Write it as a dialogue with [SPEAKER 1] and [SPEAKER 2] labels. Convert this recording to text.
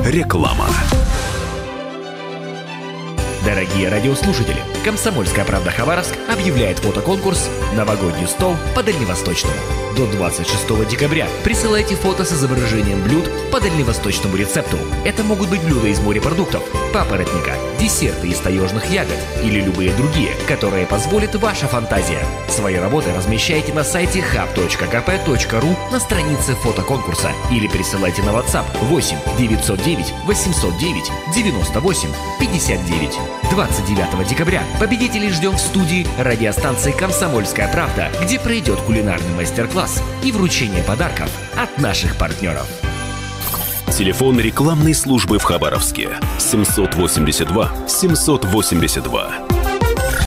[SPEAKER 1] Реклама.
[SPEAKER 2] Дорогие радиослушатели, «Комсомольская правда» Хабаровск объявляет фотоконкурс «Новогодний стол по дальневосточному». До 26 декабря присылайте фото с изображением блюд по дальневосточному рецепту. Это могут быть блюда из морепродуктов, папоротника, десерты из таежных ягод или любые другие, которые позволит ваша фантазия. Свои работы размещайте на сайте hub.kp.ru на странице фотоконкурса или присылайте на WhatsApp 8 909 809 98 59. 29 декабря победителей ждем в студии радиостанции «Комсомольская правда», где пройдет кулинарный мастер-класс и вручение подарков от наших партнеров.
[SPEAKER 1] Телефон рекламной службы в Хабаровске 782 782.